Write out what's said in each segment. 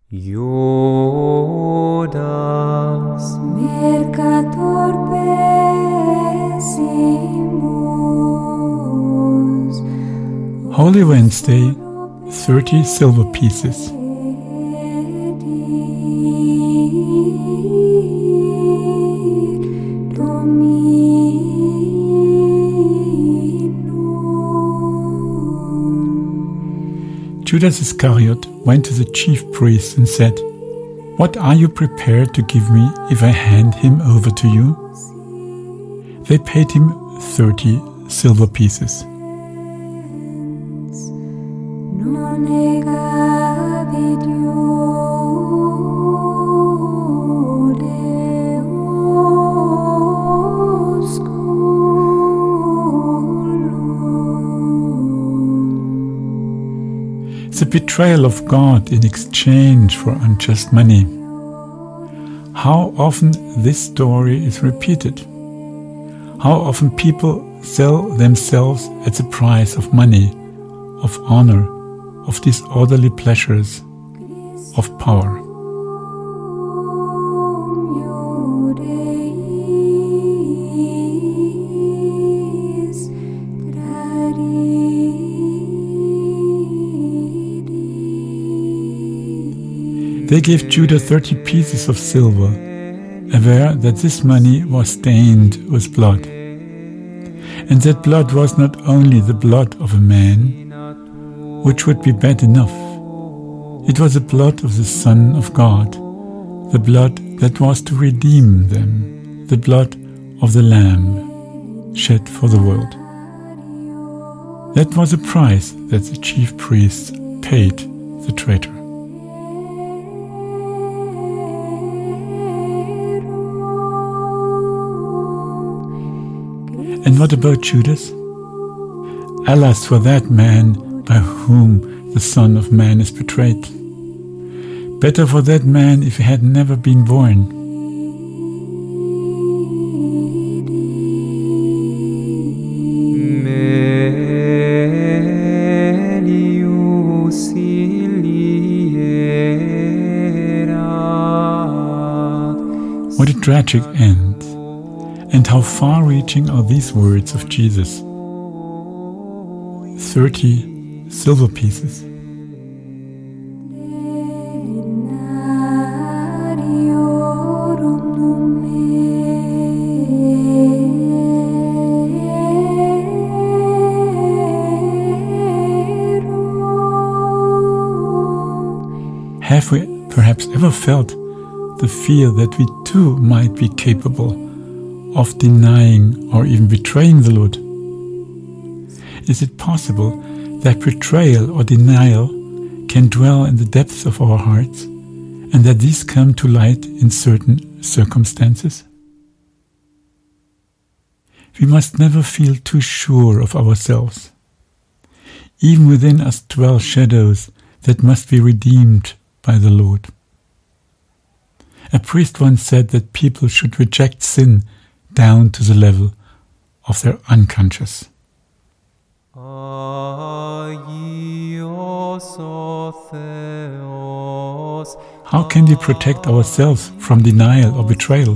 Judas Mercator Pessimus. Holy Wednesday, 30 silver pieces. Judas Iscariot went to the chief priests and said, "What are you prepared to give me if I hand him over to you?" They paid him 30 silver pieces. The betrayal of God in exchange for unjust money. How often this story is repeated. How often people sell themselves at the price of money, of honor, of disorderly pleasures, of power. They gave Judas 30 pieces of silver, aware that this money was stained with blood. And that blood was not only the blood of a man, which would be bad enough. It was the blood of the Son of God, the blood that was to redeem them, the blood of the Lamb, shed for the world. That was a price that the chief priests paid the traitor. And what about Judas? Alas for that man by whom the Son of Man is betrayed. Better for that man if he had never been born. What a tragic end. And how far-reaching are these words of Jesus? 30 silver pieces. Have we perhaps ever felt the fear that we too might be capable of denying or even betraying the Lord? Is it possible that betrayal or denial can dwell in the depths of our hearts and that these come to light in certain circumstances? We must never feel too sure of ourselves. Even within us dwell shadows that must be redeemed by the Lord. A priest once said that people should reject sin down to the level of their unconscious. How can we protect ourselves from denial or betrayal?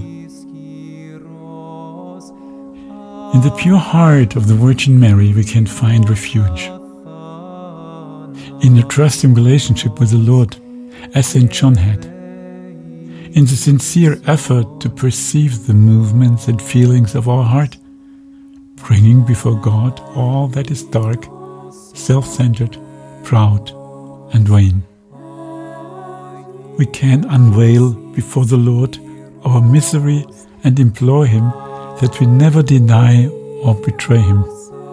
In the pure heart of the Virgin Mary we can find refuge. In a trusting relationship with the Lord, as St. John had. In the sincere effort to perceive the movements and feelings of our heart, bringing before God all that is dark, self-centered, proud, and vain. We can unveil before the Lord our misery and implore Him that we never deny or betray Him.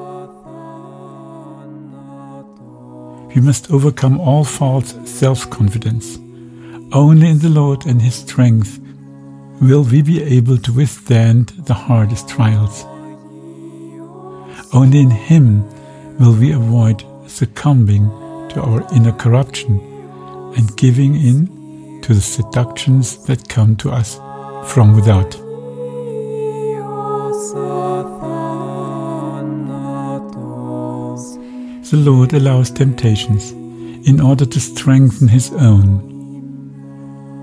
We must overcome all false self-confidence. Only in the Lord and His strength will we be able to withstand the hardest trials. Only in Him will we avoid succumbing to our inner corruption and giving in to the seductions that come to us from without. The Lord allows temptations in order to strengthen His own.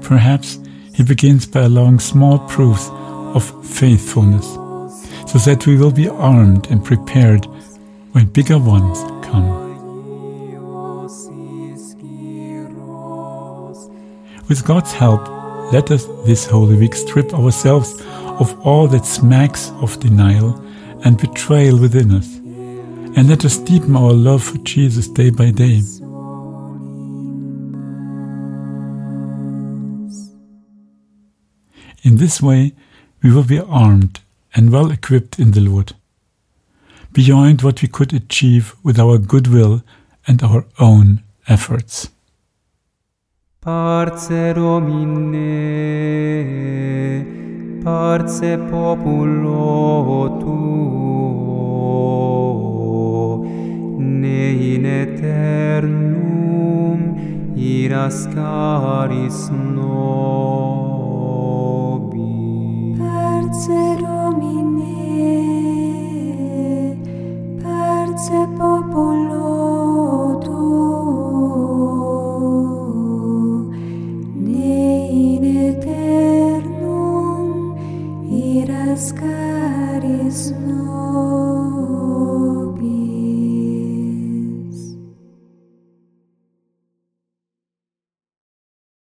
Perhaps he begins by allowing small proofs of faithfulness, so that we will be armed and prepared when bigger ones come. With God's help, let us this Holy Week strip ourselves of all that smacks of denial and betrayal within us, and let us deepen our love for Jesus day by day. In this way, we will be armed and well equipped in the Lord, beyond what we could achieve with our goodwill and our own efforts. Parce Domine, parce populo tuo, ne in aeternum iras caris nobis. Parce Domine, parce populo tuo, ne in aeternum iras caris nobis.